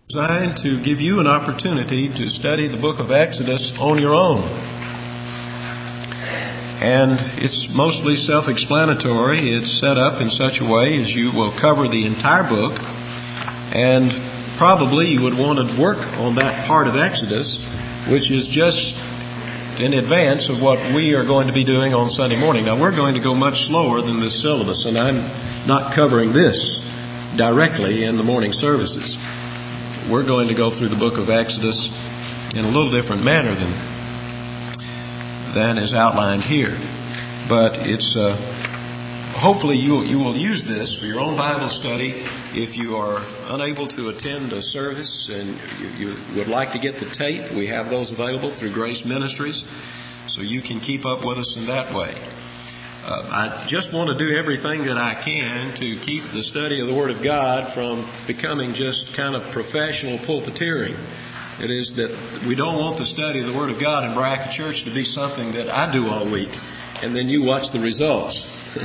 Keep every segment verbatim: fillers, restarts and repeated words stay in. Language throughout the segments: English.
Designed to give you an opportunity to study the book of Exodus on your own. And it's mostly self-explanatory. It's set up in such a way as you will cover the entire book, and probably you would want to work on that part of Exodus, which is just in advance of what we are going to be doing on Sunday morning. Now, we're going to go much slower than this syllabus, and I'm not covering this directly in the morning services. We're going to go through the book of Exodus in a little different manner than than is outlined here. But it's uh, hopefully you you will use this for your own Bible study. If you are unable to attend a service and you, you would like to get the tape, we have those available through Grace Ministries, so you can keep up with us in that way. Uh, I just want to do everything that I can to keep the study of the Word of God from becoming just kind of professional pulpiteering. It is that we don't want the study of the Word of God in Bracket Church to be something that I do all week and then you watch the results.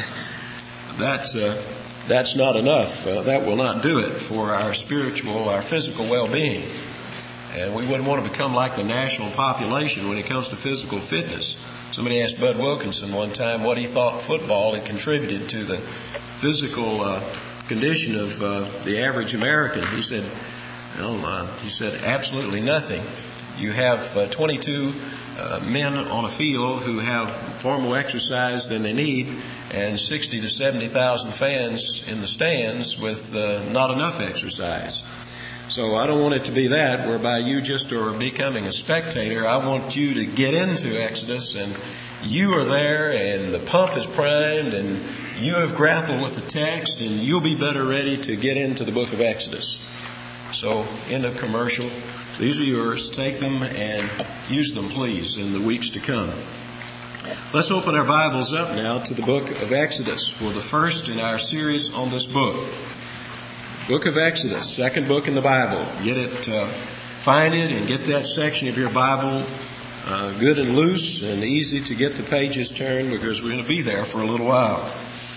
that's uh, that's not enough. Uh, that will not do it for our spiritual, our physical well-being. And we wouldn't want to become like the national population when it comes to physical fitness. Somebody asked Bud Wilkinson one time what he thought football had contributed to the physical uh, condition of uh, the average American. He said, well, uh, he said, absolutely nothing. You have uh, twenty-two uh, men on a field who have far more exercise than they need, and sixty to seventy thousand fans in the stands with uh, not enough exercise. So I don't want it to be that, whereby you just are becoming a spectator. I want you to get into Exodus, and you are there, and the pump is primed, and you have grappled with the text, and you'll be better ready to get into the book of Exodus. So, end of commercial. These are yours. Take them and use them, please, in the weeks to come. Let's open our Bibles up now to the book of Exodus for the first in our series on this book. Book of Exodus, second book in the Bible. Get it, uh, find it and get that section of your Bible uh, good and loose and easy to get the pages turned, because we're going to be there for a little while.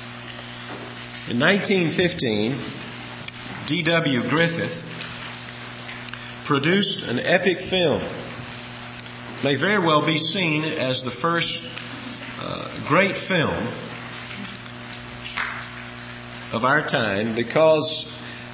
In nineteen fifteen, D W Griffith produced an epic film. It may very well be seen as the first uh, great film of our time because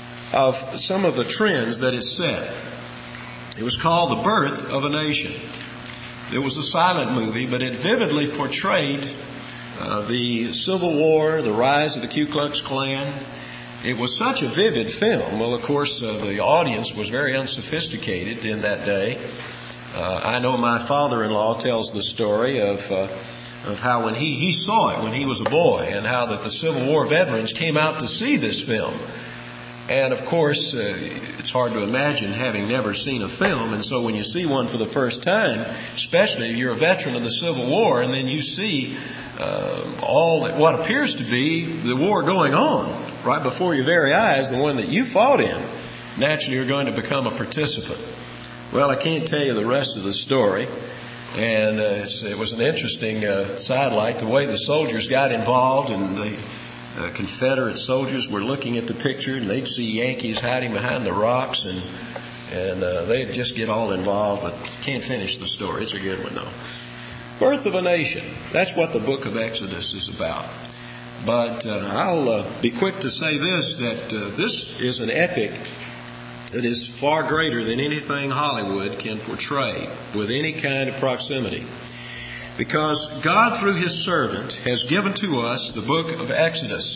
of some of the trends that it set. It was called The Birth of a Nation. It was a silent movie, but it vividly portrayed uh, the Civil War, the rise of the Ku Klux Klan. It was such a vivid film. Well, of course, uh, the audience was very unsophisticated in that day. Uh, I know my father-in-law tells the story of uh, of how when he, he saw it when he was a boy, and how that the Civil War veterans came out to see this film. And of course, uh, it's hard to imagine having never seen a film. And so when you see one for the first time, especially if you're a veteran of the Civil War, and then you see uh, all that, what appears to be the war going on right before your very eyes, the one that you fought in, naturally you're going to become a participant. Well, I can't tell you the rest of the story. And uh, it's, it was an interesting uh, sidelight, the way the soldiers got involved, and the Uh, Confederate soldiers were looking at the picture, and they'd see Yankees hiding behind the rocks, and and uh, they'd just get all involved, but can't finish the story. It's a good one, though. Birth of a Nation. That's what the book of Exodus is about. But uh, I'll uh, be quick to say this, that uh, this is an epic that is far greater than anything Hollywood can portray with any kind of proximity. Because God, through His servant, has given to us the book of Exodus.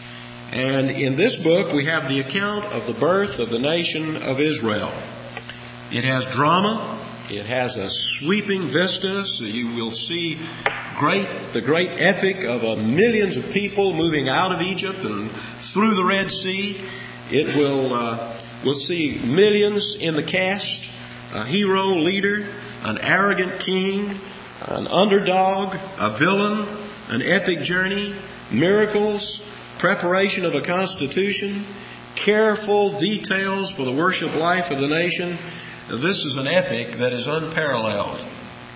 And in this book, we have the account of the birth of the nation of Israel. It has drama. It has a sweeping vista. So you will see great, the great epic of uh, millions of people moving out of Egypt and through the Red Sea. It will, uh, we'll see millions in the cast, a hero leader, an arrogant king, an underdog, a villain, an epic journey, miracles, preparation of a constitution, careful details for the worship life of the nation. This is an epic that is unparalleled.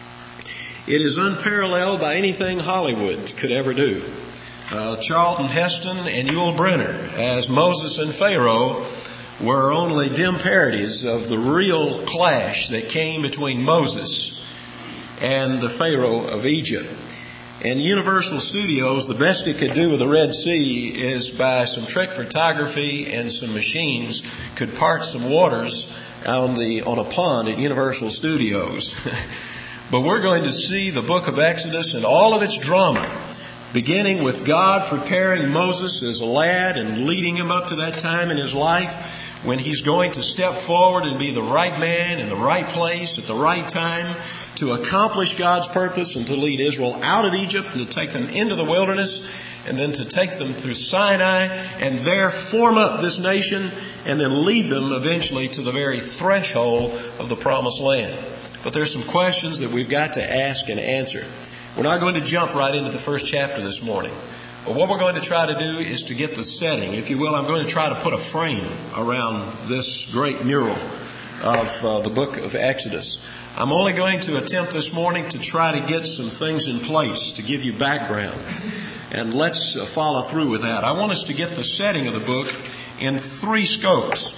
It is unparalleled by anything Hollywood could ever do. Uh, Charlton Heston and Yul Brynner as Moses and Pharaoh were only dim parodies of the real clash that came between Moses and the Pharaoh of Egypt. And Universal Studios, the best it could do with the Red Sea is by some trick photography and some machines could part some waters on the on a pond at Universal Studios. But we're going to see the book of Exodus and all of its drama, beginning with God preparing Moses as a lad and leading him up to that time in his life when he's going to step forward and be the right man in the right place at the right time to accomplish God's purpose and to lead Israel out of Egypt and to take them into the wilderness and then to take them through Sinai and there form up this nation and then lead them eventually to the very threshold of the promised land. But there's some questions that we've got to ask and answer. We're not going to jump right into the first chapter this morning. But what we're going to try to do is to get the setting. If you will, I'm going to try to put a frame around this great mural of uh, the book of Exodus. I'm only going to attempt this morning to try to get some things in place to give you background. And let's uh, follow through with that. I want us to get the setting of the book in three scopes.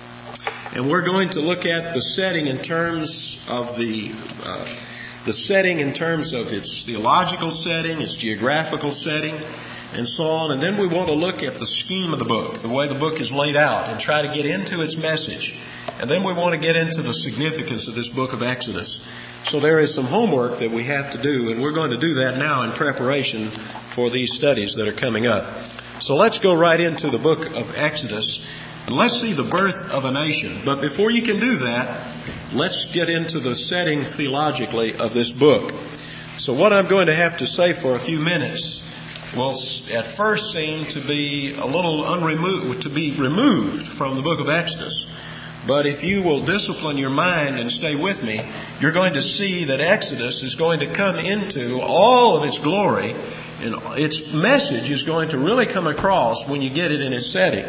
And we're going to look at the setting in terms of the uh, the setting in terms of its theological setting, its geographical setting, and so on. And then we want to look at the scheme of the book, the way the book is laid out, and try to get into its message. And then we want to get into the significance of this book of Exodus. So there is some homework that we have to do, and we're going to do that now in preparation for these studies that are coming up. So let's go right into the book of Exodus. And let's see the birth of a nation. But before you can do that, let's get into the setting theologically of this book. So what I'm going to have to say for a few minutes will at first seem to be a little unremoved, to be removed from the book of Exodus. But if you will discipline your mind and stay with me, you're going to see that Exodus is going to come into all of its glory, and its message is going to really come across when you get it in its setting.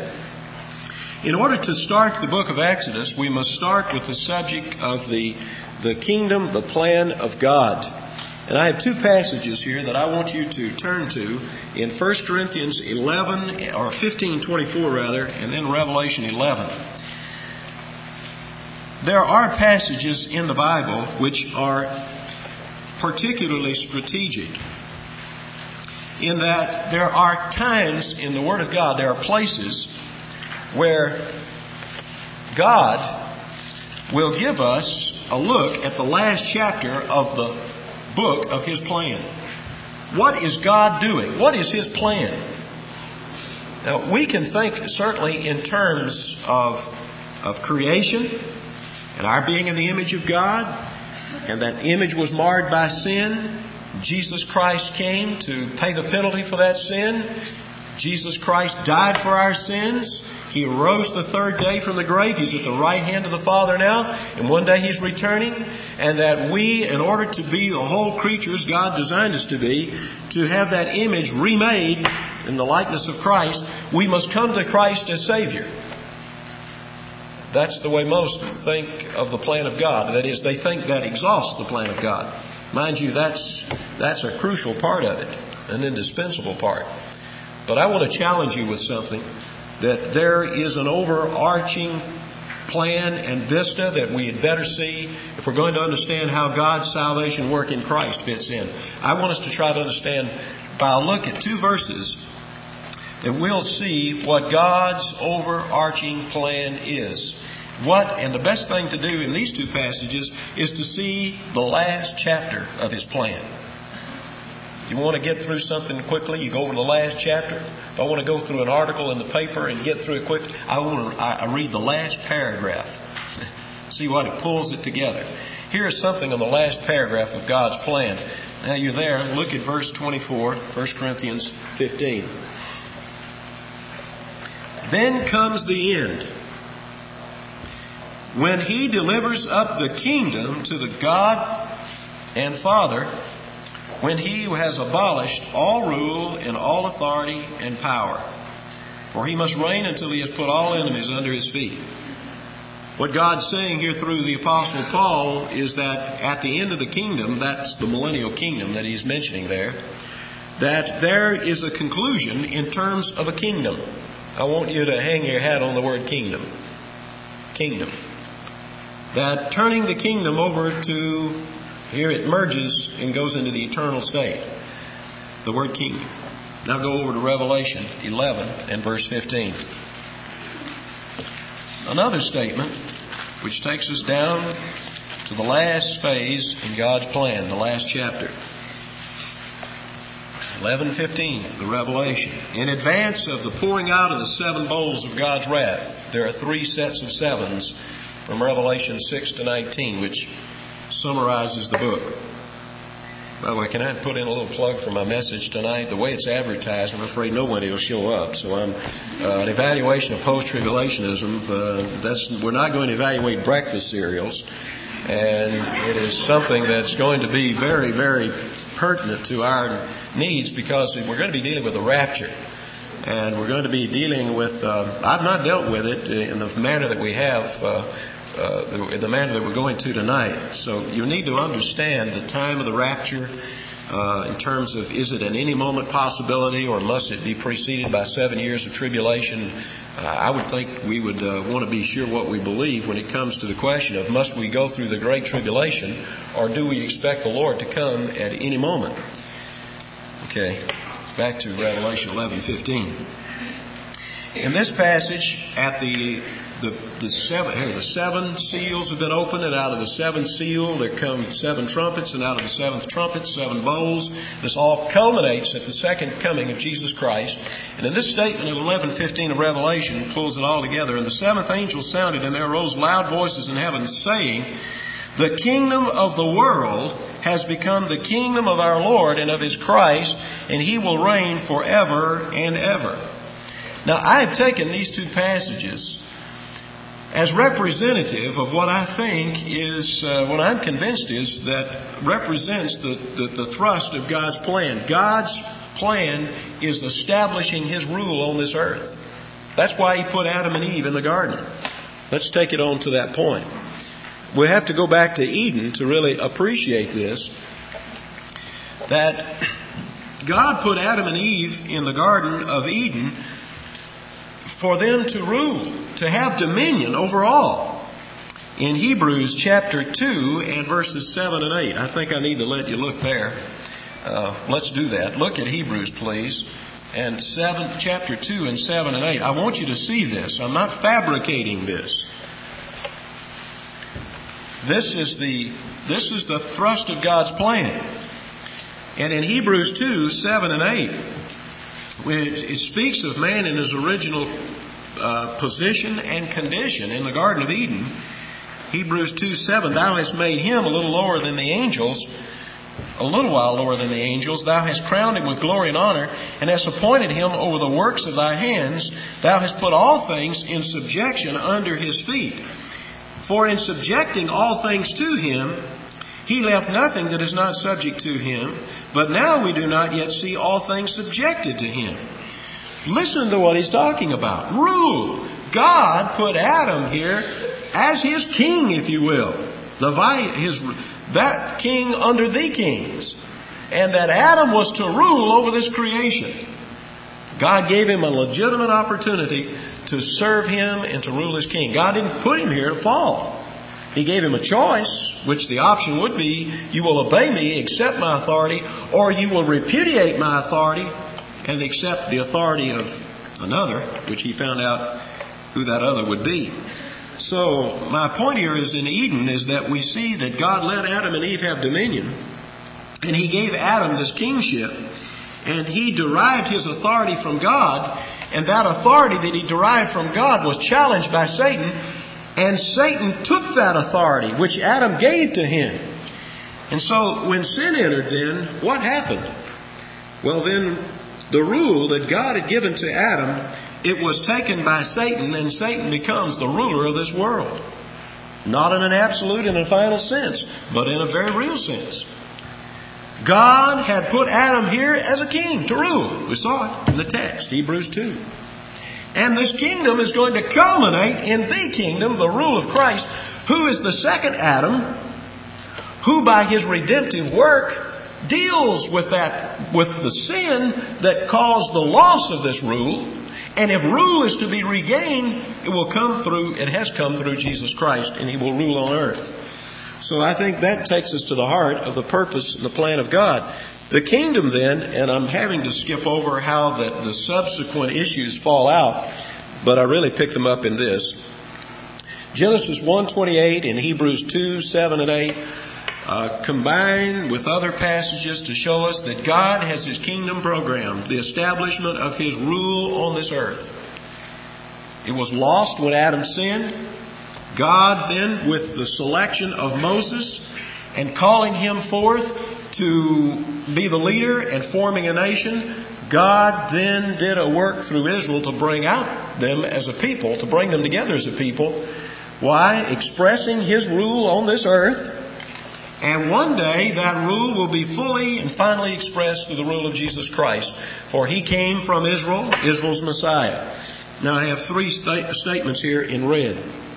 In order to start the book of Exodus, we must start with the subject of the, the kingdom, the plan of God. And I have two passages here that I want you to turn to in First Corinthians eleven, or fifteen twenty-four rather, and then Revelation eleven. There are passages in the Bible which are particularly strategic in that there are times in the Word of God, there are places where God will give us a look at the last chapter of the book of His plan. What is God doing? What is His plan? Now, we can think certainly in terms of, of creation and our being in the image of God, and that image was marred by sin. Jesus Christ came to pay the penalty for that sin. Jesus Christ died for our sins. He arose the third day from the grave. He's at the right hand of the Father now, and one day He's returning. And that we, in order to be the whole creatures God designed us to be, to have that image remade in the likeness of Christ, we must come to Christ as Savior. That's the way most think of the plan of God. That is, they think that exhausts the plan of God. Mind you, that's that's a crucial part of it, an indispensable part. But I want to challenge you with something, that there is an overarching plan and vista that we had better see if we're going to understand how God's salvation work in Christ fits in. I want us to try to understand by a look at two verses that we'll see what God's overarching plan is. What, and the best thing to do in these two passages is to see the last chapter of His plan. You want to get through something quickly, you go over the last chapter. If I want to go through an article in the paper and get through it quickly, I want to I, I read the last paragraph. See what it pulls it together. Here's something on the last paragraph of God's plan. Now you're there, look at verse twenty-four, First Corinthians fifteen. Then comes the end, when He delivers up the kingdom to the God and Father, when He has abolished all rule and all authority and power. For He must reign until He has put all enemies under His feet. What God's saying here through the Apostle Paul is that at the end of the kingdom, that's the millennial kingdom that he's mentioning there, that there is a conclusion in terms of a kingdom. I want you to hang your hat on the word kingdom. kingdom. That turning the kingdom over to, here it merges and goes into the eternal state. The word kingdom. Now go over to Revelation eleven and verse fifteen. Another statement which takes us down to the last phase in God's plan, the last chapter. eleven fifteen, the Revelation. In advance of the pouring out of the seven bowls of God's wrath, there are three sets of sevens from Revelation six to nineteen, which summarizes the book. By the way, can I put in a little plug for my message tonight? The way it's advertised, I'm afraid nobody will show up. So I'm uh, an evaluation of post-tribulationism. Uh, that's we're not going to evaluate breakfast cereals, and it is something that's going to be very, very pertinent to our needs because we're going to be dealing with the rapture, and we're going to be dealing with. Uh, I've not dealt with it in the manner that we have. Uh, Uh, the, the manner that we're going to tonight. So you need to understand the time of the rapture uh, in terms of is it an any moment possibility or must it be preceded by seven years of tribulation? Uh, I would think we would uh, want to be sure what we believe when it comes to the question of must we go through the great tribulation or do we expect the Lord to come at any moment? Okay, back to Revelation eleven fifteen. In this passage, at the The, the seven here, the seven seals have been opened, and out of the seventh seal there come seven trumpets, and out of the seventh trumpet, seven bowls. This all culminates at the second coming of Jesus Christ. And in this statement of eleven fifteen of Revelation pulls it all together. And the seventh angel sounded, and there arose loud voices in heaven, saying, "The kingdom of the world has become the kingdom of our Lord and of His Christ, and He will reign forever and ever." Now, I have taken these two passages as representative of what I think is, uh, what I'm convinced is that represents the, the, the thrust of God's plan. God's plan is establishing His rule on this earth. That's why He put Adam and Eve in the garden. Let's take it on to that point. We have to go back to Eden to really appreciate this. That God put Adam and Eve in the Garden of Eden for them to rule, to have dominion over all. In Hebrews chapter two and verses seven and eight, I think I need to let you look there. Uh, let's do that. Look at Hebrews, please. And seven, chapter two and seven and eight. I want you to see this. I'm not fabricating this. This is the, this is the thrust of God's plan. And in Hebrews two, seven and eight, It, it speaks of man in his original uh, position and condition in the Garden of Eden. Hebrews two seven, "Thou hast made him a little lower than the angels, a little while lower than the angels. Thou hast crowned him with glory and honor, and hast appointed him over the works of thy hands. Thou hast put all things in subjection under his feet. For in subjecting all things to him, He left nothing that is not subject to Him, but now we do not yet see all things subjected to Him." Listen to what he's talking about. Rule. God put Adam here as His king, if you will. The his that king under the kings. And that Adam was to rule over this creation. God gave him a legitimate opportunity to serve Him and to rule as king. God didn't put him here to fall. He gave him a choice, which the option would be, you will obey me, accept my authority, or you will repudiate my authority and accept the authority of another, which he found out who that other would be. So my point here is in Eden is that we see that God let Adam and Eve have dominion, and He gave Adam this kingship, and he derived his authority from God, and that authority that he derived from God was challenged by Satan. And Satan took that authority, which Adam gave to him. And so when sin entered then, what happened? Well then, the rule that God had given to Adam, it was taken by Satan, and Satan becomes the ruler of this world. Not in an absolute and a final sense, but in a very real sense. God had put Adam here as a king to rule. We saw it in the text, Hebrews two. And this kingdom is going to culminate in the kingdom, the rule of Christ, who is the second Adam, who by His redemptive work deals with that, with the sin that caused the loss of this rule. And if rule is to be regained, it will come through, it has come through Jesus Christ, and He will rule on earth. So I think that takes us to the heart of the purpose and the plan of God. The kingdom then, and I'm having to skip over how that the subsequent issues fall out, but I really pick them up in this. Genesis one twenty-eight and Hebrews two, seven and eight uh, combine with other passages to show us that God has His kingdom program, the establishment of His rule on this earth. It was lost when Adam sinned. God then, with the selection of Moses and calling him forth to be the leader and forming a nation, God then did a work through Israel to bring out them as a people, to bring them together as a people. Why? Expressing His rule on this earth. And one day that rule will be fully and finally expressed through the rule of Jesus Christ. For He came from Israel, Israel's Messiah. Now I have three sta- statements here in red.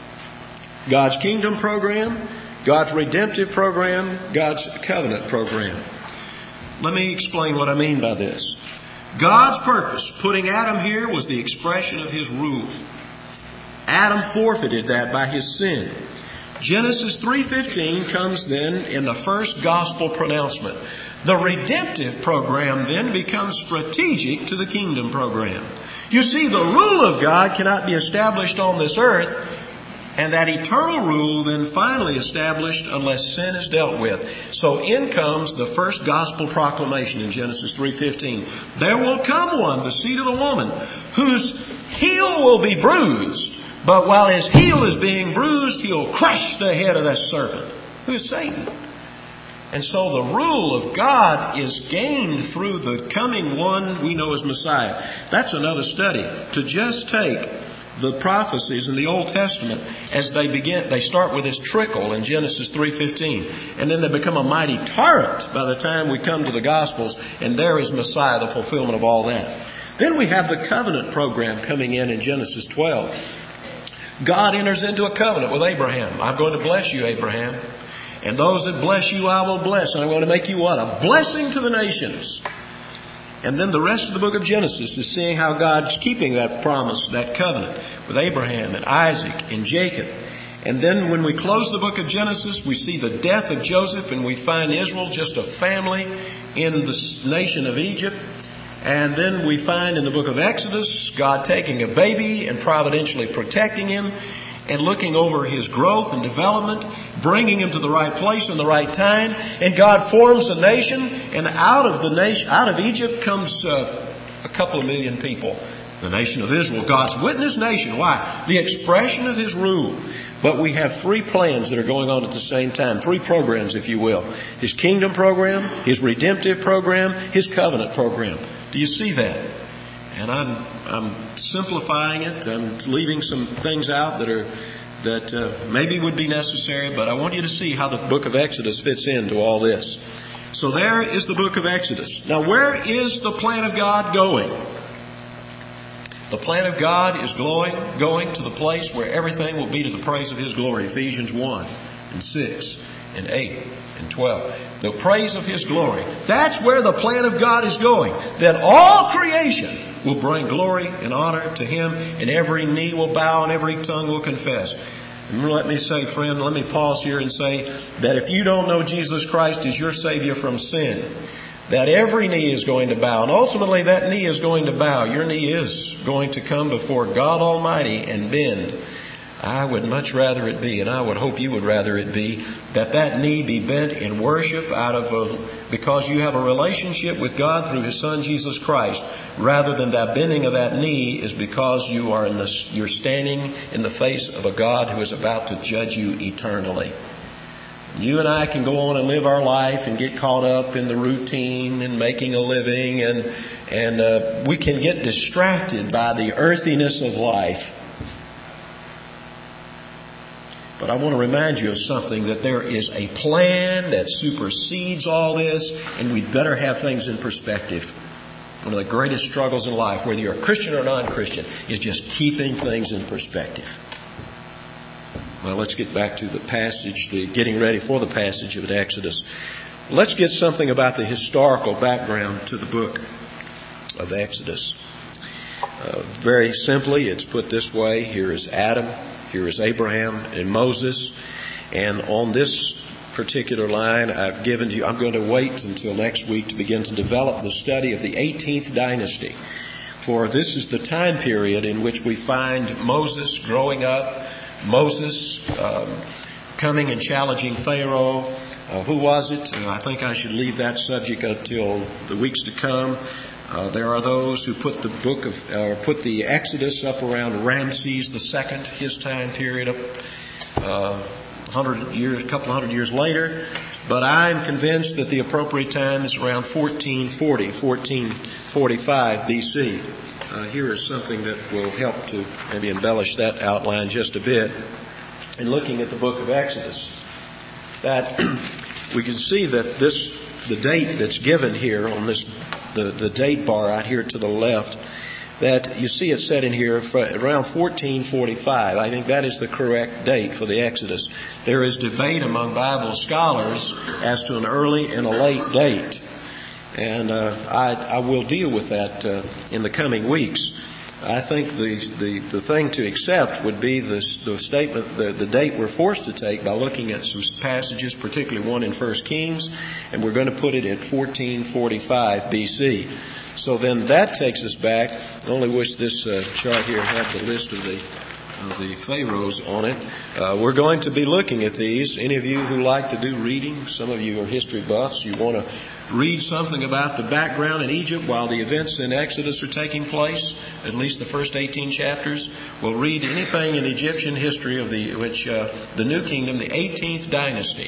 God's kingdom program, God's redemptive program, God's covenant program. Let me explain what I mean by this. God's purpose, putting Adam here, was the expression of His rule. Adam forfeited that by his sin. Genesis three fifteen comes then in the first gospel pronouncement. The redemptive program then becomes strategic to the kingdom program. You see, the rule of God cannot be established on this earth, and that eternal rule then finally established unless sin is dealt with. So in comes the first gospel proclamation in Genesis three fifteen. There will come one, the seed of the woman, whose heel will be bruised. But while his heel is being bruised, he'll crush the head of that serpent, who is Satan. And so the rule of God is gained through the coming one we know as Messiah. That's another study. To just take the prophecies in the Old Testament as they begin, they start with this trickle in Genesis three fifteen. And then they become a mighty torrent by the time we come to the Gospels. And there is Messiah, the fulfillment of all that. Then we have the covenant program coming in in Genesis twelve. God enters into a covenant with Abraham. I'm going to bless you, Abraham. And those that bless you, I will bless. And I'm going to make you what? A blessing to the nations. And then the rest of the book of Genesis is seeing how God's keeping that promise, that covenant with Abraham and Isaac and Jacob. And then when we close the book of Genesis, we see the death of Joseph, and we find Israel just a family in the nation of Egypt. And then we find in the book of Exodus, God taking a baby and providentially protecting him and looking over his growth and development, bringing him to the right place in the right time. And God forms a nation, and out of the nation, out of Egypt comes uh, a couple of million people. The nation of Israel, God's witness nation. Why? The expression of His rule. But we have three plans that are going on at the same time. Three programs, if you will. His kingdom program, His redemptive program, His covenant program. Do you see that? And I'm I'm simplifying it. I'm leaving some things out that are that uh, maybe would be necessary, but I want you to see how the book of Exodus fits into all this. So there is the book of Exodus. Now, where is the plan of God going? The plan of God is going, going to the place where everything will be to the praise of His glory. Ephesians one and six and eight and twelve. The praise of His glory. That's where the plan of God is going. That all creation will bring glory and honor to Him, and every knee will bow and every tongue will confess. And let me say, friend, let me pause here and say that if you don't know Jesus Christ as your Savior from sin, that every knee is going to bow. And ultimately that knee is going to bow. Your knee is going to come before God Almighty and bend. I would much rather it be, and I would hope you would rather it be, that that knee be bent in worship out of a, because you have a relationship with God through His Son Jesus Christ, rather than that bending of that knee is because you are in the, you're standing in the face of a God who is about to judge you eternally. You and I can go on and live our life and get caught up in the routine and making a living, and and uh, we can get distracted by the earthiness of life. But I want to remind you of something, that there is a plan that supersedes all this, and we'd better have things in perspective. One of the greatest struggles in life, whether you're a Christian or non-Christian, is just keeping things in perspective. Well, let's get back to the passage, the getting ready for the passage of Exodus. Let's get something about the historical background to the book of Exodus. Uh, very simply, it's put this way. Here is Adam, here is Abraham and Moses. And on this particular line I've given to you, I'm going to wait until next week to begin to develop the study of the eighteenth dynasty. For this is the time period in which we find Moses growing up, Moses um, coming and challenging Pharaoh. Uh, who was it? Uh, I think I should leave that subject until the weeks to come. Uh, there are those who put the book of, uh, put the Exodus up around Ramses the Second, his time period, up uh, hundred years, a couple of hundred years later. But I'm convinced that the appropriate time is around fourteen forty, fourteen forty-five B C. Uh, here is something that will help to maybe embellish that outline just a bit. In looking at the book of Exodus, that we can see that this, the date that's given here on this, the, the date bar out here to the left, that you see it set in here for around fourteen forty-five. I think that is the correct date for the Exodus. There is debate among Bible scholars as to an early and a late date. And uh, I, I will deal with that uh, in the coming weeks. I think the, the, the thing to accept would be the, the statement, the, the date we're forced to take by looking at some passages, particularly one in First Kings, and we're going to put it at fourteen forty-five B C. So then that takes us back. I only wish this uh, chart here had the list of the of the pharaohs on it. Uh, we're going to be looking at these. Any of you who like to do reading, some of you are history buffs, you want to read something about the background in Egypt while the events in Exodus are taking place, at least the first eighteen chapters. We'll read anything in Egyptian history of the which uh, the New Kingdom, the eighteenth dynasty.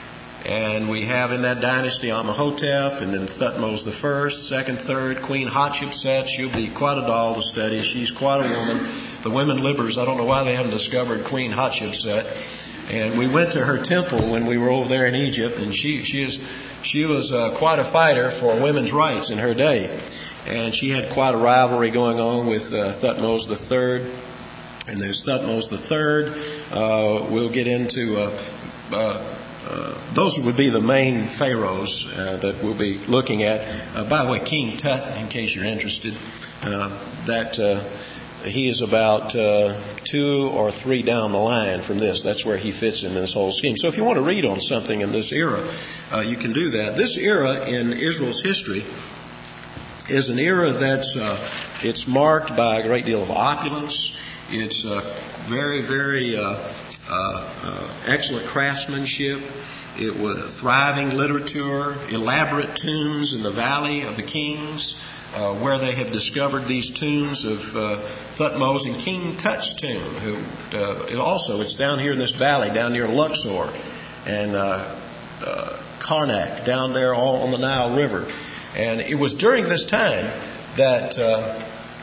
And we have in that dynasty Amenhotep, and then Thutmose the first, second, third, Queen Hatshepsut. She'll be quite a doll to study. She's quite a woman. The women libbers, I don't know why they haven't discovered Queen Hatshepsut. And we went to her temple when we were over there in Egypt, and she she is she was uh, quite a fighter for women's rights in her day. And she had quite a rivalry going on with uh, Thutmose the third. And there's Thutmose the third. Uh, we'll get into uh, uh, Uh, those would be the main pharaohs uh, that we'll be looking at. Uh, by the way, King Tut, in case you're interested, uh, that uh, he is about uh, two or three down the line from this. That's where he fits in this whole scheme. So if you want to read on something in this era, uh, you can do that. This era in Israel's history is an era that's uh, it's marked by a great deal of opulence. It's uh, very, very uh, uh, uh, excellent craftsmanship. It was thriving literature, elaborate tombs in the Valley of the Kings, uh, where they have discovered these tombs of uh, Thutmose and King Tut's tomb. Who uh, also, it's down here in this valley, down near Luxor and uh, uh, Karnak, down there all on the Nile River. And it was during this time that uh,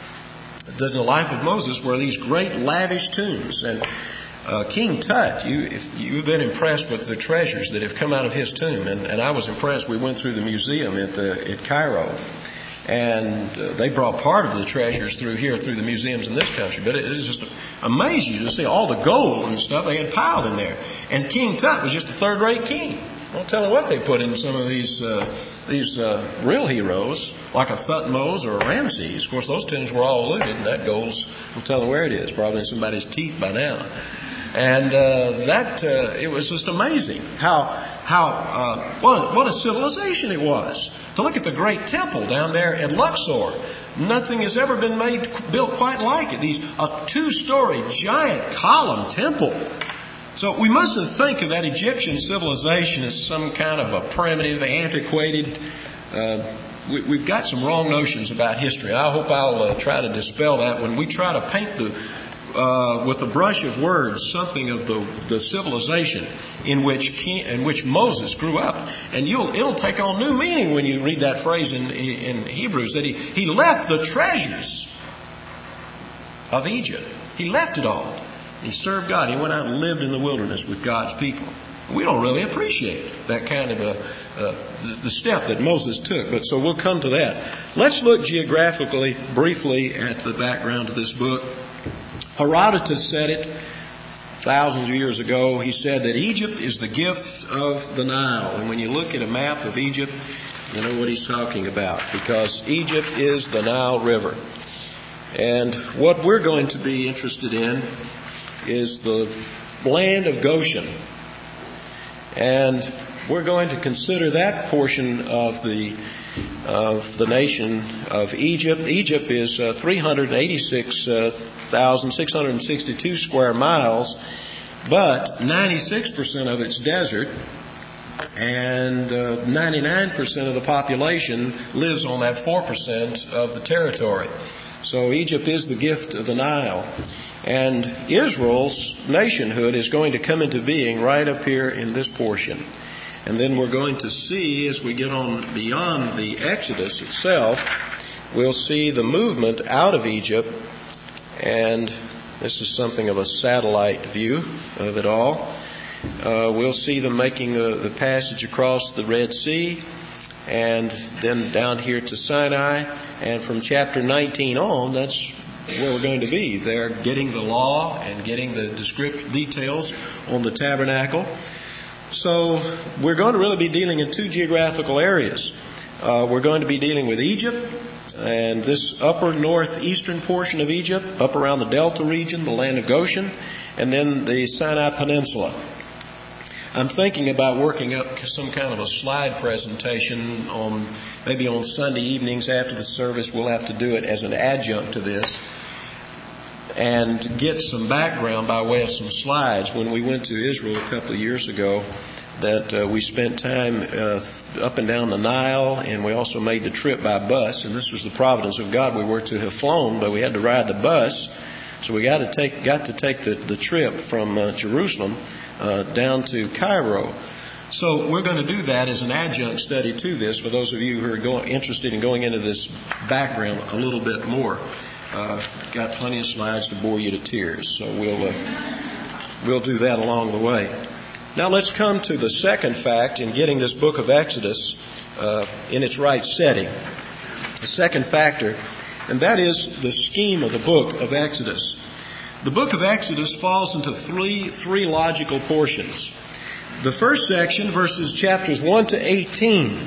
that in the life of Moses were these great lavish tombs. And uh, King Tut, you, if you've been impressed with the treasures that have come out of his tomb, and, and I was impressed. We went through the museum at the at Cairo, and uh, they brought part of the treasures through here, through the museums in this country. But it, it just amazed you to see all the gold and stuff they had piled in there. And King Tut was just a third-rate king. Don't tell me what they put in some of these uh, these uh, real heroes, like a Thutmose or a Ramses. Of course, those tombs were all looted, and that gold's, don't tell them where it is, probably in somebody's teeth by now. And uh, that uh, it was just amazing how how uh, what what a civilization it was. To look at the great temple down there at Luxor. Nothing has ever been made built quite like it. These a two-story giant column temple. So we mustn't think of that Egyptian civilization as some kind of a primitive, antiquated. Uh, we, we've got some wrong notions about history. I hope I'll uh, try to dispel that when we try to paint the, uh, with a brush of words something of the, the civilization in which King, in which Moses grew up. And you'll it'll take on new meaning when you read that phrase in, in Hebrews that he, he left the treasures of Egypt. He left it all. He served God. He went out and lived in the wilderness with God's people. We don't really appreciate that kind of a, uh, the step that Moses took. But so we'll come to that. Let's look geographically, briefly, at the background of this book. Herodotus said it thousands of years ago. He said that Egypt is the gift of the Nile. And when you look at a map of Egypt, you know what he's talking about. Because Egypt is the Nile River. And what we're going to be interested in is the land of Goshen. And we're going to consider that portion of the of the nation of Egypt. Egypt is uh, three hundred eighty-six thousand six hundred sixty-two square miles, but ninety-six percent of it's desert, and uh, ninety-nine percent of the population lives on that four percent of the territory. So Egypt is the gift of the Nile. And Israel's nationhood is going to come into being right up here in this portion. And then we're going to see, as we get on beyond the Exodus itself, we'll see the movement out of Egypt. And this is something of a satellite view of it all. Uh, we'll see them making the, the passage across the Red Sea, and then down here to Sinai. And from chapter nineteen on, that's where we're going to be. They're getting the law and getting the descriptive details on the tabernacle. So we're going to really be dealing in two geographical areas. Uh, we're going to be dealing with Egypt and this upper northeastern portion of Egypt, up around the Delta region, the land of Goshen, and then the Sinai Peninsula. I'm thinking about working up some kind of a slide presentation on maybe on Sunday evenings after the service. We'll have to do it as an adjunct to this and get some background by way of some slides. When we went to Israel a couple of years ago, that uh, we spent time uh, up and down the Nile, and we also made the trip by bus. And this was the providence of God. We were to have flown, but we had to ride the bus. So we got to take got to take the, the trip from uh, Jerusalem uh, down to Cairo. So we're going to do that as an adjunct study to this for those of you who are going, interested in going into this background a little bit more. Uh, got plenty of slides to bore you to tears, so we'll uh, we'll do that along the way. Now let's come to the second fact in getting this book of Exodus uh, in its right setting. The second factor, and that is the scheme of the book of Exodus. The book of Exodus falls into three three logical portions. The first section, verses chapters one to eighteen,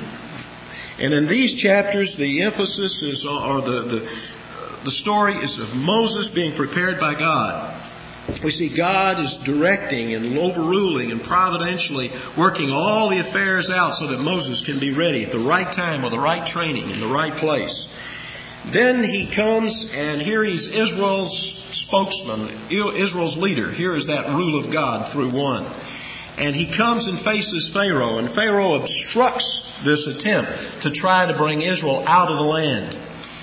and in these chapters the emphasis is, or the the the story is of Moses being prepared by God. We see God is directing and overruling and providentially working all the affairs out so that Moses can be ready at the right time with the right training in the right place. Then he comes, and here he's Israel's spokesman, Israel's leader. Here is that rule of God through one. And he comes and faces Pharaoh, and Pharaoh obstructs this attempt to try to bring Israel out of the land.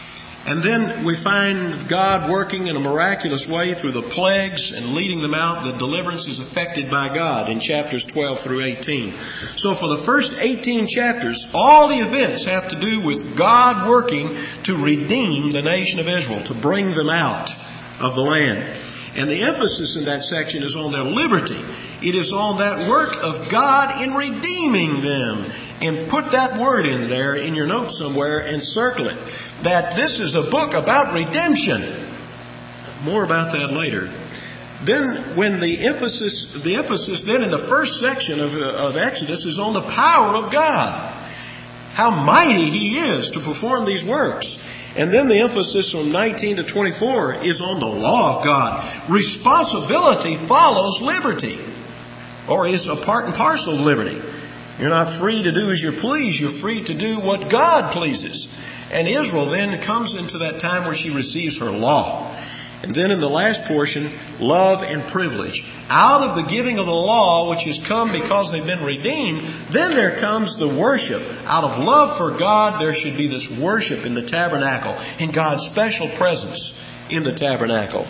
And then we find God working in a miraculous way through the plagues and leading them out. The deliverance is effected by God in chapters twelve through eighteen. So for the first eighteen chapters, all the events have to do with God working to redeem the nation of Israel, to bring them out of the land. And the emphasis in that section is on their liberty. It is on that work of God in redeeming them. And put that word in there in your notes somewhere and circle it. That this is a book about redemption. More about that later. Then when the emphasis, the emphasis then in the first section of, of Exodus is on the power of God. How mighty He is to perform these works. And then the emphasis from nineteen to twenty-four is on the law of God. Responsibility follows liberty. Or is a part and parcel of liberty. You're not free to do as you please. You're free to do what God pleases. And Israel then comes into that time where she receives her law. And then in the last portion, love and privilege. Out of the giving of the law, which has come because they've been redeemed, then there comes the worship. Out of love for God, there should be this worship in the tabernacle, in God's special presence in the tabernacle.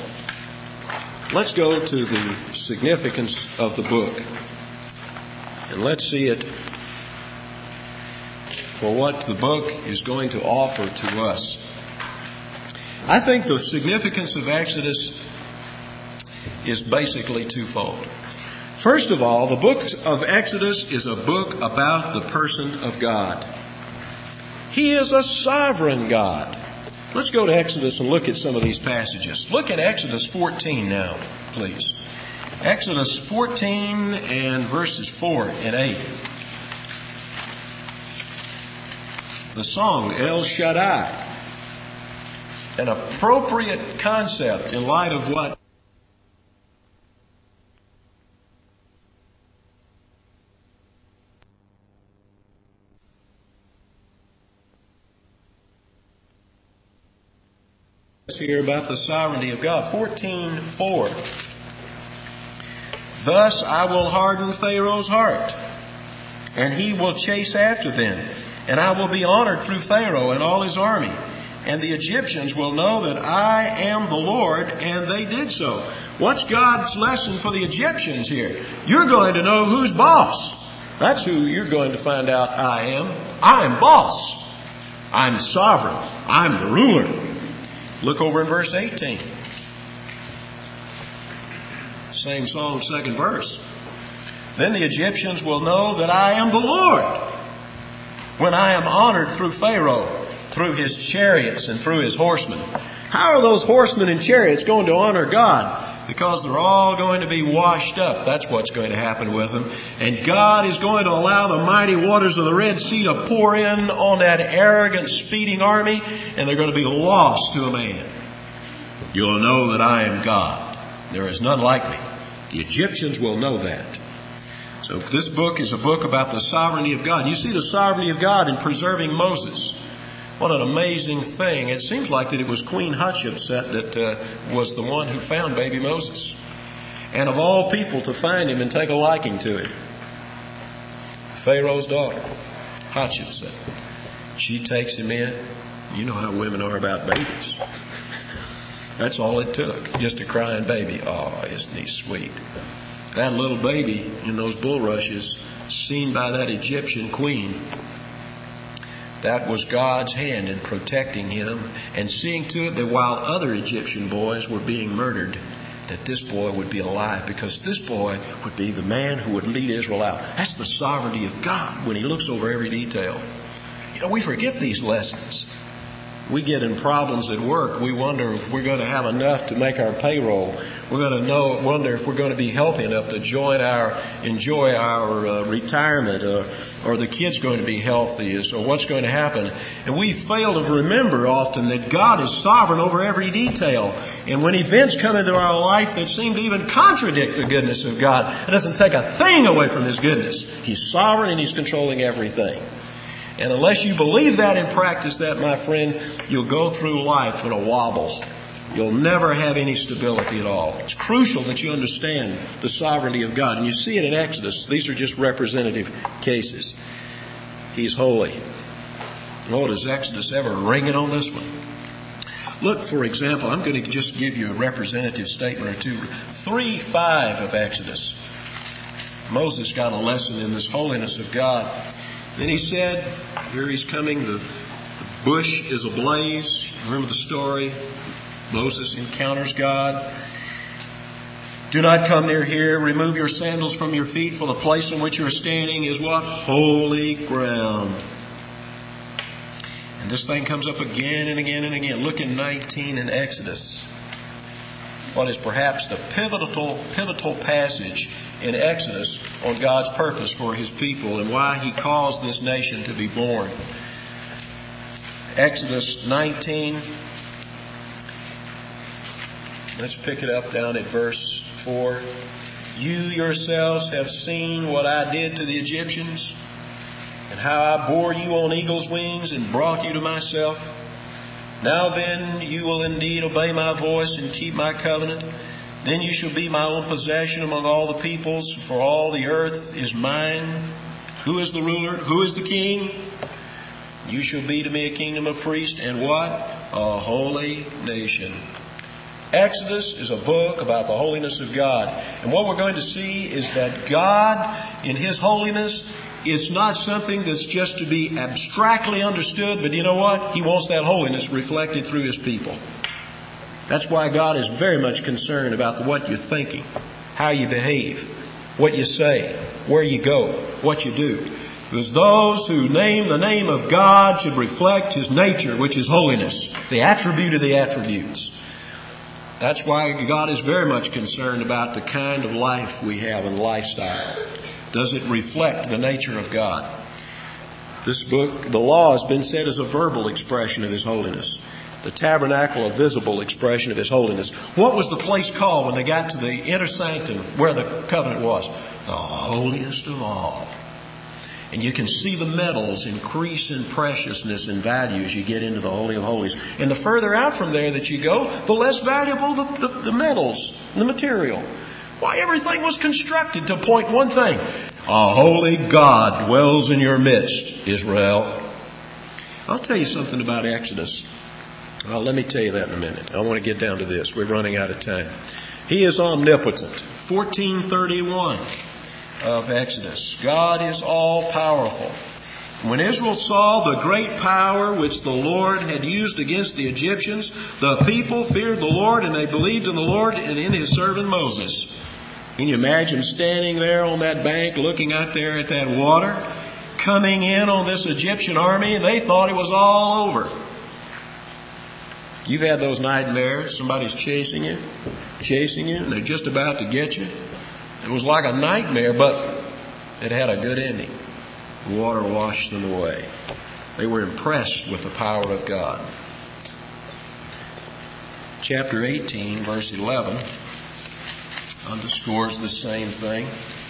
Let's go to the significance of the book. And let's see it for what the book is going to offer to us. I think the significance of Exodus is basically twofold. First of all, the book of Exodus is a book about the person of God. He is a sovereign God. Let's go to Exodus and look at some of these passages. Look at Exodus fourteen now, please. Exodus fourteen and verses four and eight. The song El Shaddai. an appropriate concept in light of what here about the sovereignty of God. fourteen four. Thus I will harden Pharaoh's heart, and he will chase after them, and I will be honored through Pharaoh and all his army. And the Egyptians will know that I am the Lord, and they did so. What's God's lesson for the Egyptians here? You're going to know who's boss. That's who you're going to find out I am. I am boss. I'm sovereign. I'm the ruler. Look over in verse eighteen. Same song, second verse. Then the Egyptians will know that I am the Lord, when I am honored through Pharaoh, through his chariots and through his horsemen. How are those horsemen and chariots going to honor God? Because they're all going to be washed up. That's what's going to happen with them. And God is going to allow the mighty waters of the Red Sea to pour in on that arrogant, speeding army, and they're going to be lost to a man. You'll know that I am God. There is none like me. The Egyptians will know that. So this book is a book about the sovereignty of God. You see the sovereignty of God in preserving Moses. What an amazing thing. It seems like that it was Queen Hatshepsut that uh, was the one who found baby Moses. And of all people to find him and take a liking to him. Pharaoh's daughter, Hatshepsut. She takes him in. You know how women are about babies. That's all it took. Just a crying baby. Oh, isn't he sweet? That little baby in those bulrushes, seen by that Egyptian queen, that was God's hand in protecting him and seeing to it that while other Egyptian boys were being murdered, that this boy would be alive, because this boy would be the man who would lead Israel out. That's the sovereignty of God when he looks over every detail. You know, we forget these lessons. We get in problems at work. We wonder if we're going to have enough to make our payroll. We're going to know, wonder if we're going to be healthy enough to join our, enjoy our uh, retirement, uh, or the kid's going to be healthy, so what's going to happen. And we fail to remember often that God is sovereign over every detail. And when events come into our life that seem to even contradict the goodness of God, it doesn't take a thing away from His goodness. He's sovereign and He's controlling everything. And unless you believe that and practice that, my friend, you'll go through life in a wobble. You'll never have any stability at all. It's crucial that you understand the sovereignty of God. And you see it in Exodus. These are just representative cases. He's holy. Oh, does Exodus ever ring it on this one? Look, for example, I'm going to just give you a representative statement or two. three five of Exodus. Moses got a lesson in this holiness of God. Then he said, here he's coming, the, the bush is ablaze. Remember the story? Moses encounters God. Do not come near here. Remove your sandals from your feet, for the place in which you are standing is what? Holy ground. And this thing comes up again and again and again. Look in nineteen in Exodus. What is perhaps the pivotal, pivotal passage in Exodus on God's purpose for His people and why He caused this nation to be born. Exodus nineteen. Let's pick it up down at verse four. You yourselves have seen what I did to the Egyptians, and how I bore you on eagle's wings and brought you to myself. Now then, you will indeed obey my voice and keep my covenant. Then you shall be my own possession among all the peoples, for all the earth is mine. Who is the ruler? Who is the king? You shall be to me a kingdom of priests and what? A holy nation. Exodus is a book about the holiness of God. And what we're going to see is that God, in His holiness, is not something that's just to be abstractly understood, but you know what? He wants that holiness reflected through His people. That's why God is very much concerned about what you're thinking, how you behave, what you say, where you go, what you do. Because those who name the name of God should reflect His nature, which is holiness, the attribute of the attributes. That's why God is very much concerned about the kind of life we have and lifestyle. Does it reflect the nature of God? This book, the law, has been said as a verbal expression of His holiness. The tabernacle, a visible expression of His holiness. What was the place called when they got to the inner sanctum where the covenant was? The holiest of all. And you can see the metals increase in preciousness and value as you get into the Holy of Holies. And the further out from there that you go, the less valuable the, the, the metals, the material. Why, everything was constructed to point one thing. A holy God dwells in your midst, Israel. I'll tell you something about Exodus. Well, let me tell you that in a minute. I want to get down to this. We're running out of time. He is omnipotent. fourteen thirty-one of Exodus. God is all powerful. When Israel saw the great power which the Lord had used against the Egyptians, the people feared the Lord, and they believed in the Lord and in His servant Moses. Can you imagine standing there on that bank, looking out there at that water, coming in on this Egyptian army, and they thought it was all over. You've had those nightmares. Somebody's chasing you, chasing you, and they're just about to get you. It was like a nightmare, but it had a good ending. The water washed them away. They were impressed with the power of God. Chapter eighteen, verse eleven, underscores the same thing.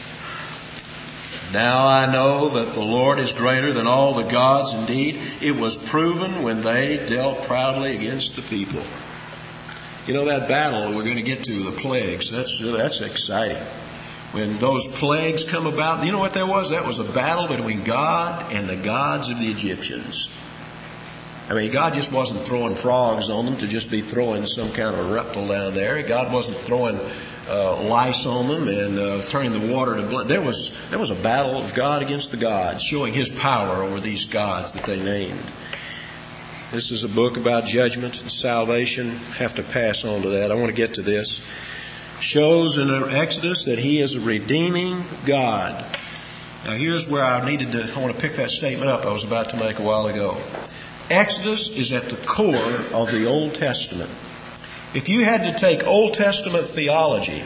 Now I know that the Lord is greater than all the gods. Indeed, it was proven when they dealt proudly against the people. You know, that battle we're going to get to, the plagues, that's, that's exciting. When those plagues come about, you know what that was? That was a battle between God and the gods of the Egyptians. I mean, God just wasn't throwing frogs on them to just be throwing some kind of reptile down there. God wasn't throwing uh, lice on them and uh, turning the water to blood. There was there was a battle of God against the gods, showing His power over these gods that they named. This is a book about judgment and salvation. Have to pass on to that. I want to get to this. Shows in Exodus that He is a redeeming God. Now, here's where I needed to. I want to pick that statement up I was about to make a while ago. Exodus is at the core of the Old Testament. If you had to take Old Testament theology,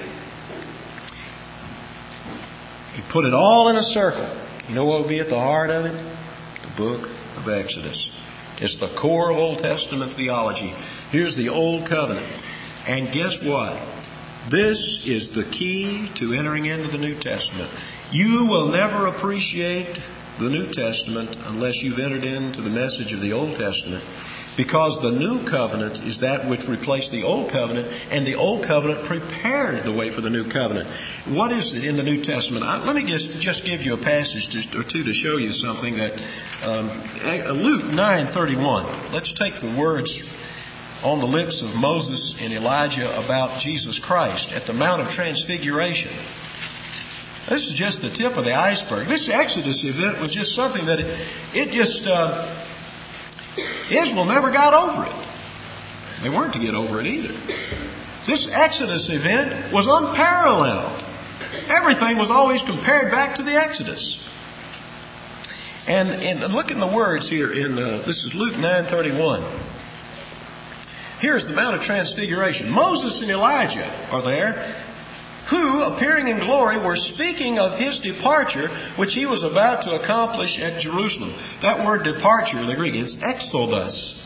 you put it all in a circle, you know what would be at the heart of it? The book of Exodus. It's the core of Old Testament theology. Here's the Old Covenant. And guess what? This is the key to entering into the New Testament. You will never appreciate the New Testament unless you've entered into the message of the Old Testament, because the New Covenant is that which replaced the Old Covenant, and the Old Covenant prepared the way for the New Covenant. What is it in the New Testament? I, let me just, just give you a passage to, or two to show you something that um, Luke nine thirty-one. Let's take the words on the lips of Moses and Elijah about Jesus Christ at the Mount of Transfiguration. This is just the tip of the iceberg. This Exodus event was just something that it, it just, uh, Israel never got over it. They weren't to get over it either. This Exodus event was unparalleled. Everything was always compared back to the Exodus. And, and look in the words here in, uh, this is Luke nine thirty-one. Here's the Mount of Transfiguration. Moses and Elijah are there, who, appearing in glory, were speaking of His departure, which He was about to accomplish at Jerusalem. That word departure in the Greek is exodus.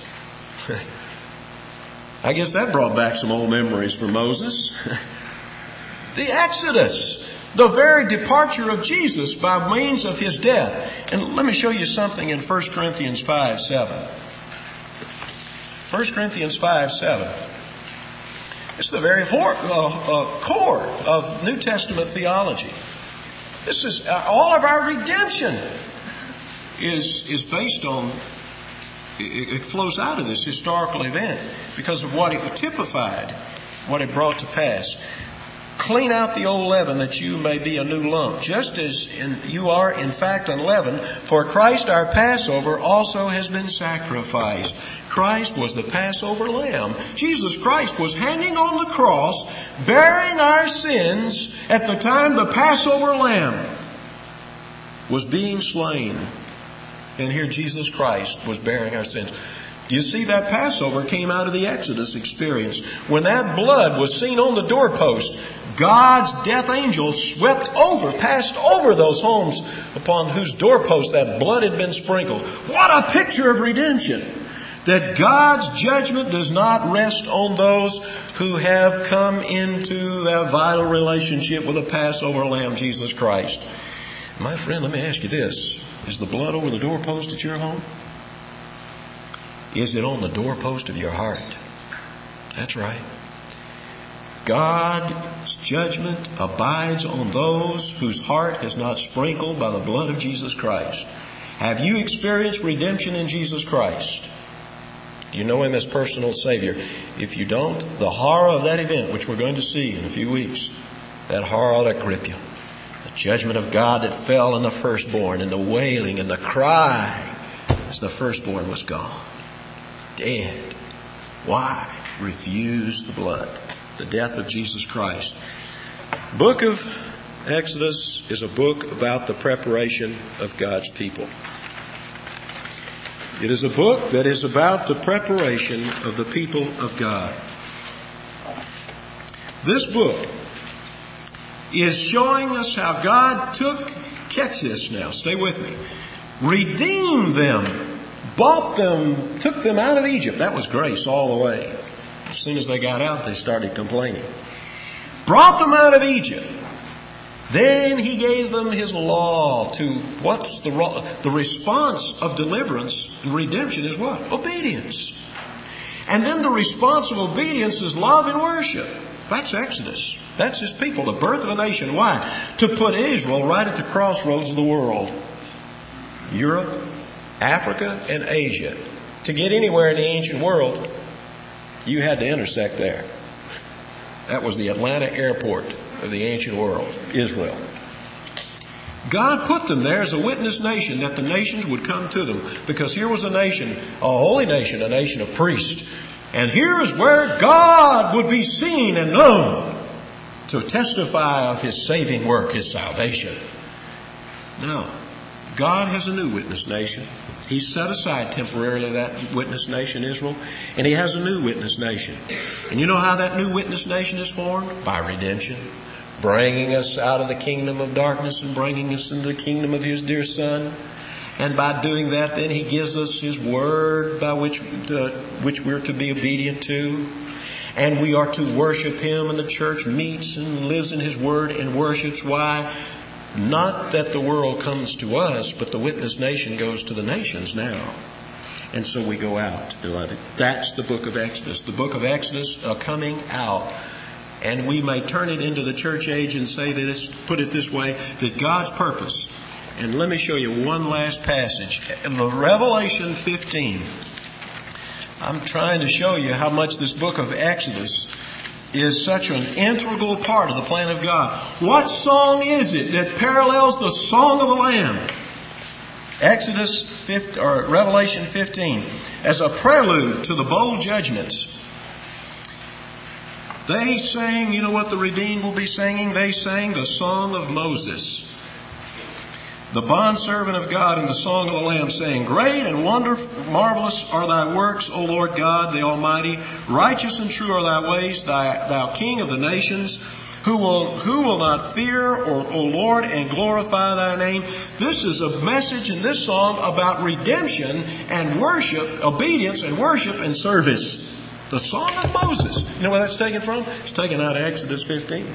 I guess that brought back some old memories for Moses. The Exodus, the very departure of Jesus by means of His death. And let me show you something in First Corinthians five seven. First Corinthians five seven. It's the very uh, uh, core of New Testament theology. This is uh, all of our redemption is is based on. It, it flows out of this historical event because of what it typified, what it brought to pass. Clean out the old leaven that you may be a new lump, just as in, you are in fact unleavened. For Christ our Passover also has been sacrificed. Christ was the Passover lamb. Jesus Christ was hanging on the cross, bearing our sins at the time the Passover lamb was being slain. And here Jesus Christ was bearing our sins. You see, that Passover came out of the Exodus experience. When that blood was seen on the doorpost, God's death angel swept over, passed over those homes upon whose doorpost that blood had been sprinkled. What a picture of redemption! that God's judgment does not rest on those who have come into that vital relationship with the Passover Lamb, Jesus Christ. My friend, let me ask you this. Is the blood over the doorpost at your home? Is it on the doorpost of your heart? That's right. God's judgment abides on those whose heart is not sprinkled by the blood of Jesus Christ. Have you experienced redemption in Jesus Christ? Do you know Him as personal Savior? If you don't, the horror of that event, which we're going to see in a few weeks, that horror ought to grip you. The judgment of God that fell on the firstborn, and the wailing and the cry as the firstborn was gone. Dead. Why? Refuse the blood. The death of Jesus Christ. Book of Exodus is a book about the preparation of God's people. It is a book that is about the preparation of the people of God. This book is showing us how God took, catch this now, stay with me, redeemed them, bought them, took them out of Egypt. That was grace all the way. As soon as they got out, they started complaining. Brought them out of Egypt. Then He gave them His law to, what's the the response of deliverance and redemption is what? Obedience. And then the response of obedience is love and worship. That's Exodus. That's His people, the birth of a nation. Why? To put Israel right at the crossroads of the world. Europe, Africa, and Asia. To get anywhere in the ancient world, you had to intersect there. That was the Atlanta airport of the ancient world, Israel. God put them there as a witness nation that the nations would come to them. Because here was a nation, a holy nation, a nation of priests. And here is where God would be seen and known to testify of His saving work, His salvation. Now, God has a new witness nation. He set aside temporarily that witness nation, Israel, and He has a new witness nation. And you know how that new witness nation is formed? By redemption. Bringing us out of the kingdom of darkness and bringing us into the kingdom of His dear Son. And by doing that, then He gives us His word by which, uh, which we're to be obedient to. And we are to worship Him, and the church meets and lives in His word and worships. Why? Not that the world comes to us, but the witness nation goes to the nations now. And so we go out, beloved. That's the book of Exodus. The book of Exodus, a coming out. And we may turn it into the church age and say that it's, put it this way, that God's purpose. And let me show you one last passage. In the Revelation fifteen, I'm trying to show you how much this book of Exodus is such an integral part of the plan of God. What song is it that parallels the song of the Lamb? Exodus fifteen, or Revelation fifteen, as a prelude to the bold judgments. They sang, you know what the redeemed will be singing? They sang the song of Moses, the bondservant of God, in the song of the Lamb, saying, "Great and wonderful, marvelous are Thy works, O Lord God, the Almighty. Righteous and true are Thy ways, Thy, Thou King of the nations. Who will, who will not fear, or, O Lord, and glorify Thy name?" This is a message in this song about redemption and worship, obedience and worship and service. The song of Moses. You know where that's taken from? It's taken out of Exodus fifteen.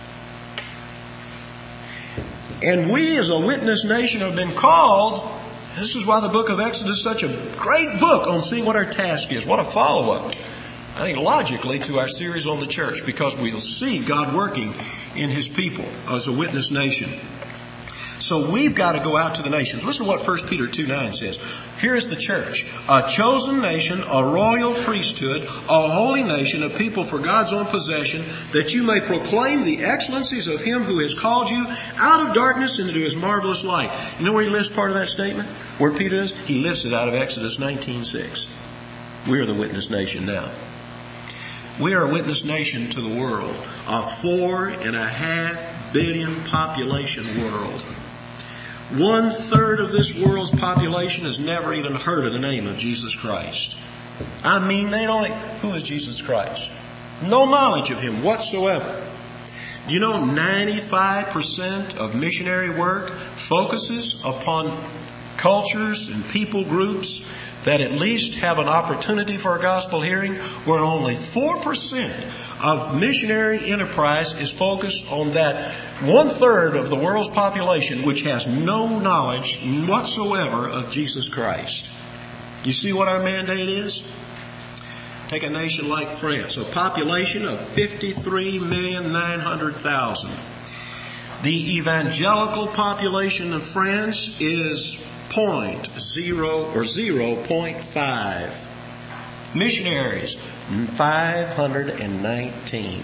And we as a witness nation have been called. This is why the book of Exodus is such a great book on seeing what our task is. What a follow-up, I think, logically to our series on the church, because we'll see God working in His people as a witness nation. So we've got to go out to the nations. Listen to what First Peter two nine says. Here's the church. A chosen nation, a royal priesthood, a holy nation, a people for God's own possession, that you may proclaim the excellencies of Him who has called you out of darkness into His marvelous light. You know where he lifts part of that statement? Where Peter is? He lifts it out of Exodus nineteen six. We are the witness nation now. We are a witness nation to the world. A four and a half billion population world. One third of this world's population has never even heard of the name of Jesus Christ. I mean, they don't. Who is Jesus Christ? No knowledge of Him whatsoever. You know, ninety-five percent of missionary work focuses upon cultures and people groups that at least have an opportunity for a gospel hearing, where only four percent of missionary enterprise is focused on that one-third of the world's population which has no knowledge whatsoever of Jesus Christ. You see what our mandate is? Take a nation like France, a population of fifty-three million nine hundred thousand. The evangelical population of France is point zero or zero point five. Missionaries, five hundred nineteen.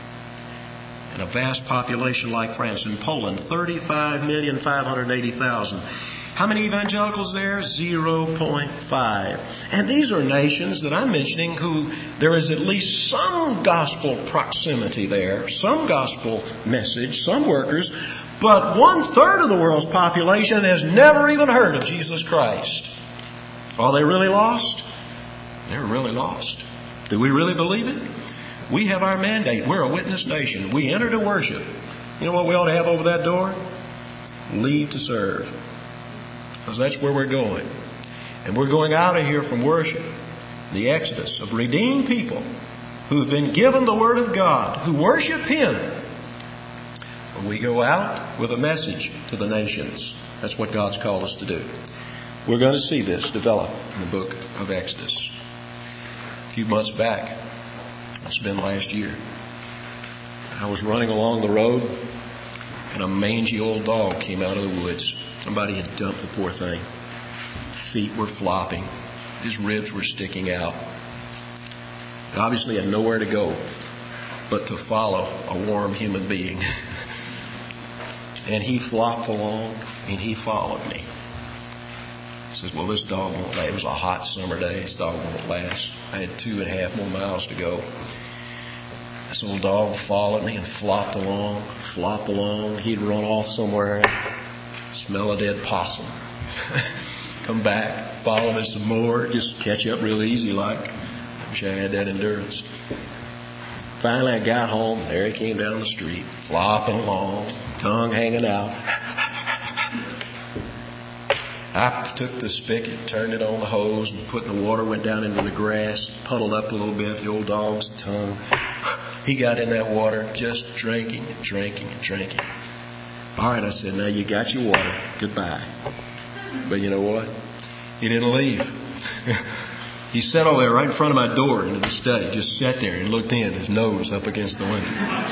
And a vast population like France. In Poland, thirty-five million five hundred eighty thousand. How many evangelicals there? zero point five. And these are nations that I'm mentioning who there is at least some gospel proximity there, some gospel message, some workers, but one third of the world's population has never even heard of Jesus Christ. Are they really lost? They're really lost. Do we really believe it? We have our mandate. We're a witness nation. We enter to worship. You know what we ought to have over that door? Leave to serve. Because that's where we're going. And we're going out of here from worship, the exodus of redeemed people who have been given the Word of God, who worship Him. We go out with a message to the nations. That's what God's called us to do. We're going to see this develop in the book of Exodus. A few months back, it's been last year, I was running along the road and a mangy old dog came out of the woods. Somebody had dumped the poor thing. Feet were flopping. His ribs were sticking out. He obviously had nowhere to go but to follow a warm human being. And he flopped along and he followed me. He says, well, this dog won't last. It was a hot summer day. This dog won't last. I had two and a half more miles to go. This old dog followed me and flopped along, flopped along. He'd run off somewhere, smell a dead possum. Come back, follow me some more, just catch up real easy like. I wish I had that endurance. Finally, I got home. There he came down the street, flopping along, tongue hanging out. I took the spigot, turned it on the hose, and put in the water, went down into the grass, puddled up a little bit, the old dog's tongue. He got in that water just drinking and drinking and drinking. All right, I said, now you got your water. Goodbye. But you know what? He didn't leave. He sat over there right in front of my door into the study, just sat there and looked in, his nose up against the window.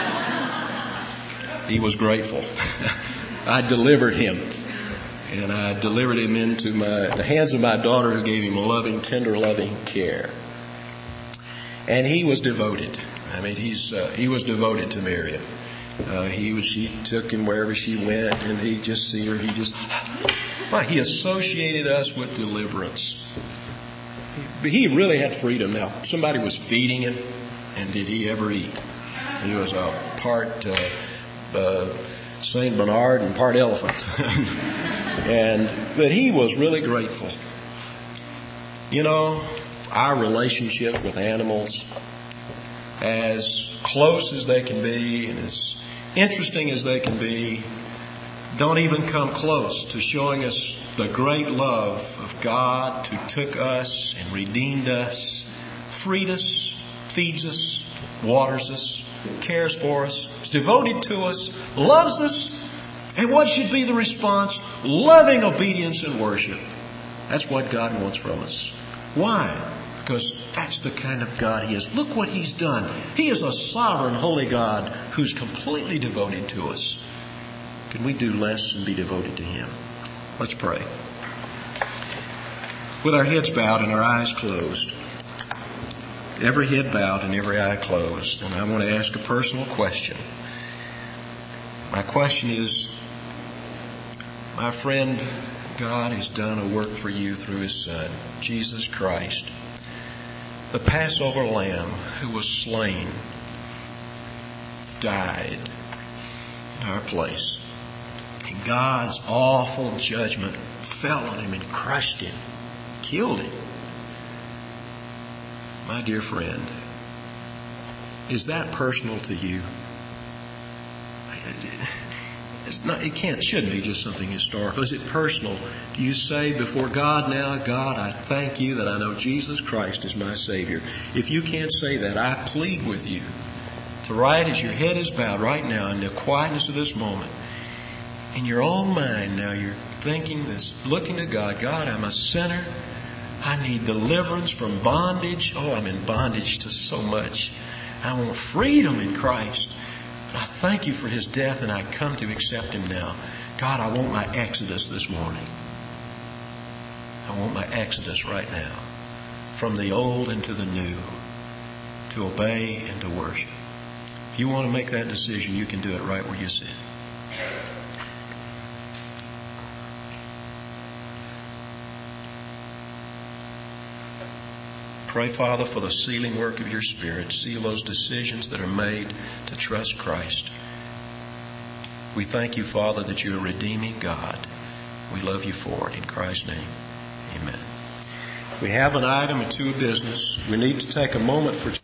He was grateful. I delivered him. And I delivered him into my, the hands of my daughter, who gave him loving, tender, loving care. And he was devoted. I mean, he's uh, he was devoted to Miriam. Uh, he was, she took him wherever she went, and he just see her. He just, well, he associated us with deliverance. But he really had freedom. Now, somebody was feeding him, and did he ever eat? He was a part uh, uh, Saint Bernard and part elephant. And but he was really grateful. You know, our relationships with animals, as close as they can be and as interesting as they can be, don't even come close to showing us the great love of God who took us and redeemed us, freed us, feeds us, waters us, cares for us, is devoted to us, loves us. And what should be the response? Loving obedience and worship. That's what God wants from us. Why? Because that's the kind of God He is. Look what He's done. He is a sovereign, holy God who's completely devoted to us. Can we do less and be devoted to Him? Let's pray. With our heads bowed and our eyes closed. Every head bowed and every eye closed. And I want to ask a personal question. My question is, my friend, God has done a work for you through His Son, Jesus Christ, the Passover Lamb who was slain, died in our place. And God's awful judgment fell on Him and crushed Him, killed Him. My dear friend, is that personal to you? It's not, it can't, shouldn't be just something historical. Is it personal? Do you say before God now, God, I thank you that I know Jesus Christ is my Savior? If you can't say that, I plead with you to, right as your head is bowed right now in the quietness of this moment, in your own mind now you're thinking this, looking to God, God, I'm a sinner. I need deliverance from bondage. Oh, I'm in bondage to so much. I want freedom in Christ. I thank you for His death, and I come to accept Him now. God, I want my exodus this morning. I want my exodus right now. From the old into the new. To obey and to worship. If you want to make that decision, you can do it right where you sit. Pray, Father, for the sealing work of your Spirit. Seal those decisions that are made to trust Christ. We thank you, Father, that you are redeeming God. We love you for it. In Christ's name, amen. We have an item or two of business. We need to take a moment for